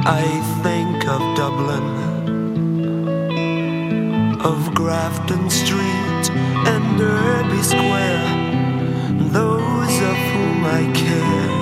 I think of Dublin, of Grafton Street and Derby Square, those of whom I care.